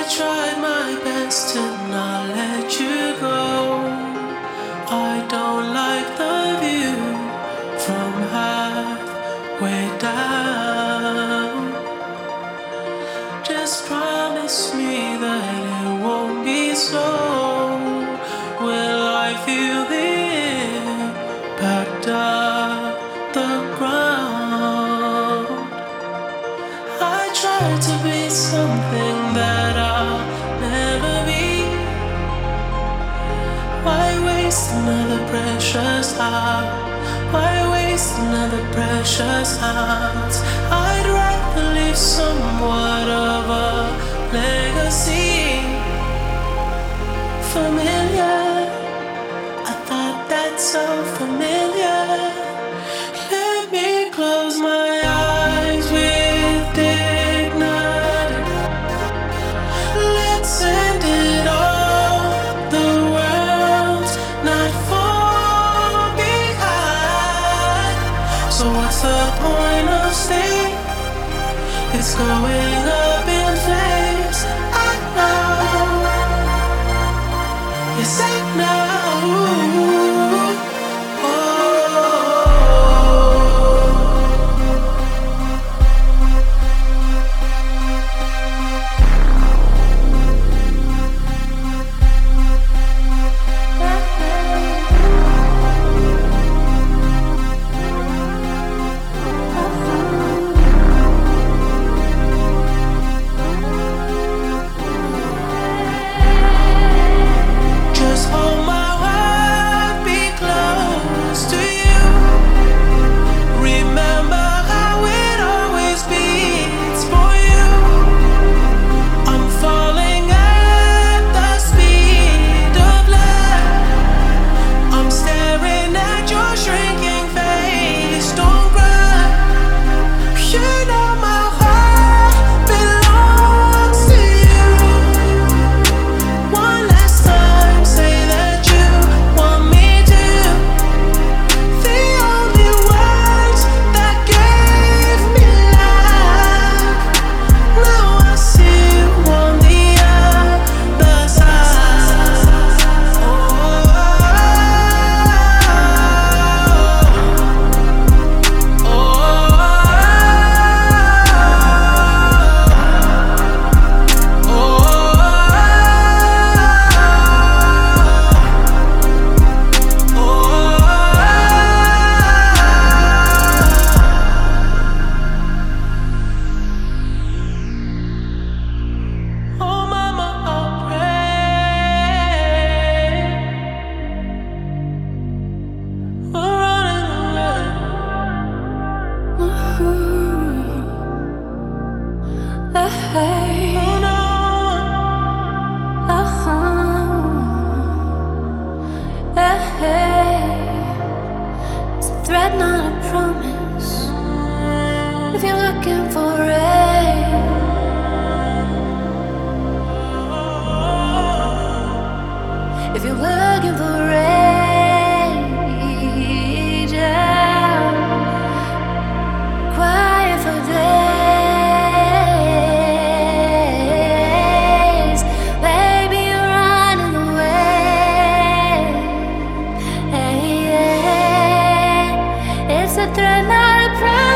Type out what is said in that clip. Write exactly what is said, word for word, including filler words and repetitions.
tried my best to not let you go. I don't like the view from halfway down. Just promise me that it won't be so. Will I feel the impact of the ground? I tried to be something that I'll never be. Why waste another precious hour? Why waste another precious hour? I'd rather leave somewhat of a legacy. Familiar, I thought that's so familiar. Let me close my eyes with dignity. Let's end it all. The world's not far behind. So what's the point of staying? It's going up in flames. I know. Yes, I know. It's a threat, not a promise. If you're looking for rain, if you're looking for rage, yeah. Quiet for days, baby, you're running away. Hey, yeah. It's a threat, not a promise.